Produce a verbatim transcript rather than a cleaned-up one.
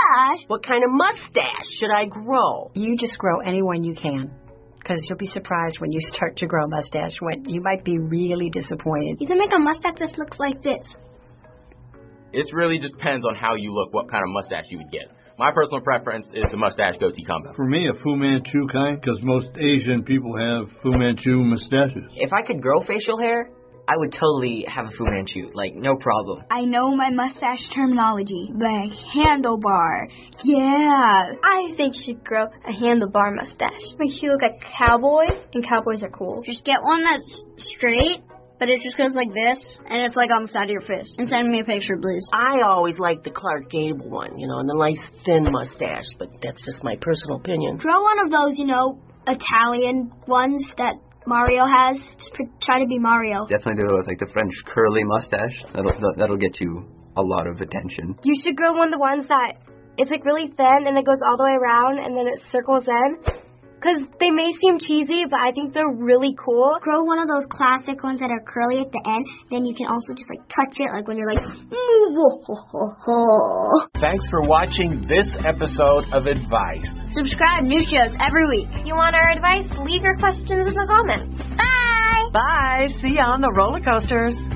mustache? What kind of mustache should I grow? You just grow any one you can. Because you'll be surprised when you start to grow a mustache. When you might be really disappointed. You can make a mustache that looks like this. It really just depends on how you look, what kind of mustache you would get. My personal preference is the mustache goatee combo. For me, a Fu Manchu kind, because most Asian people have Fu Manchu mustaches. If I could grow facial hair, I would totally have a Fu Manchu, like, no problem. I know my mustache terminology. The handlebar. Yeah. I think you should grow a handlebar mustache. Makes you look like a cowboy, and cowboys are cool. Just get one that's straight, but it just goes like this, and it's like on the side of your fist. And send me a picture, please. I always like the Clark Gable one, you know, and the nice thin mustache, but that's just my personal opinion. Grow one of those, you know, Italian ones that Mario has. Just pre- try to be Mario. Definitely do like the French curly mustache. That'll that'll get you a lot of attention. You should grow one of the ones that it's like really thin and it goes all the way around and then it circles in. Because they may seem cheesy, but I think they're really cool. Grow one of those classic ones that are curly at the end. Then you can also just like touch it, like when you're like. Thanks for watching this episode of Advice. Subscribe, new shows every week. If you want our advice, leave your questions in the comments. Bye! Bye. See you on the roller coasters.